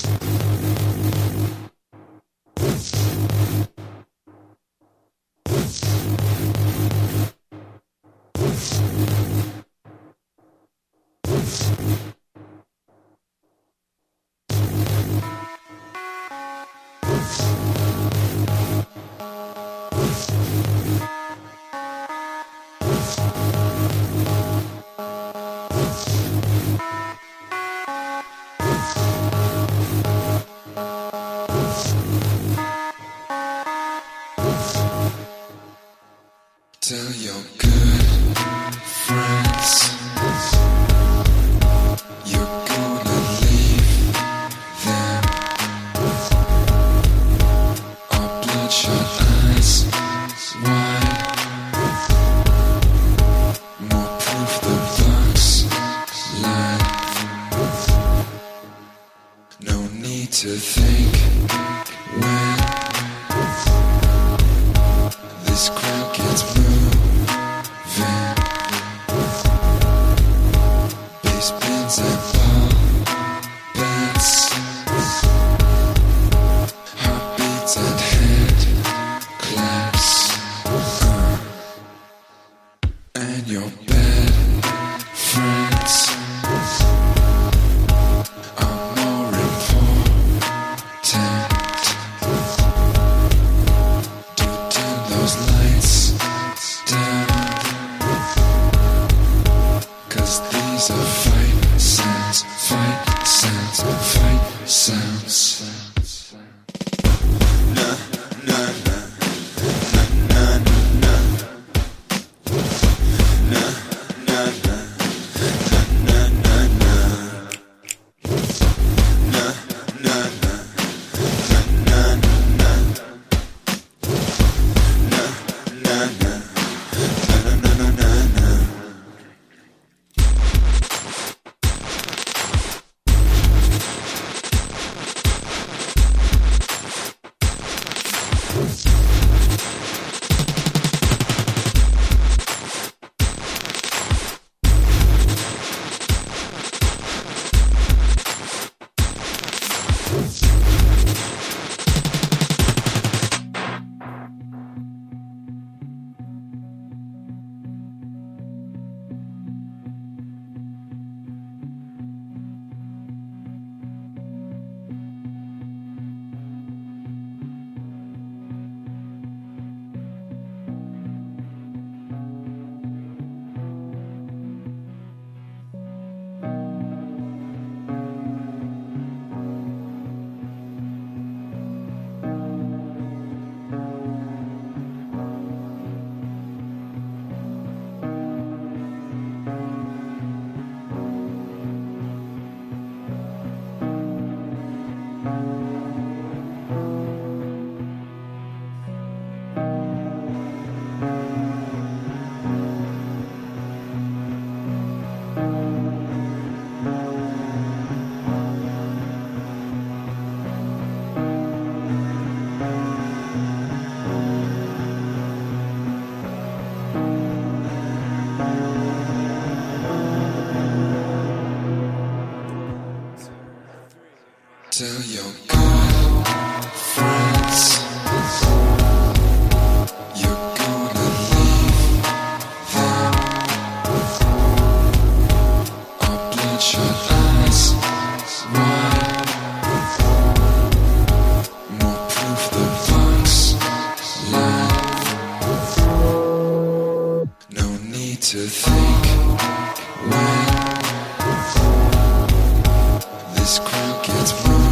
Tell your good friends you're gonna leave them. Our bloodshot eyes wide, more proof the bugs lie. No need to think when this crowd gets moving. Bass pins and ball bats, heartbeats and hand claps, and your bad friends are more important. Those lights down, 'cause these are fight sounds, fight sounds, fight sounds. Na na na na na na na na na na na na Tell your good friends you're gonna leave them. Our bloodshot eyes wide, more proof the bugs lie. No need to think when this crowd gets moving.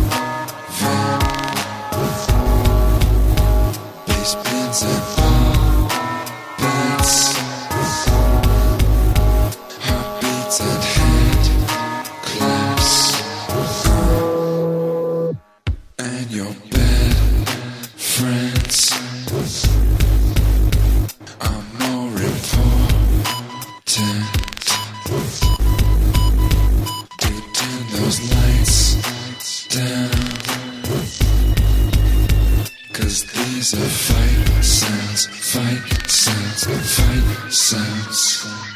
Bass pins and ball bats, heartbeats and hand claps, and your bad friends are more important. Those lights down, 'cause these are fight sounds, fight sounds, fight sounds.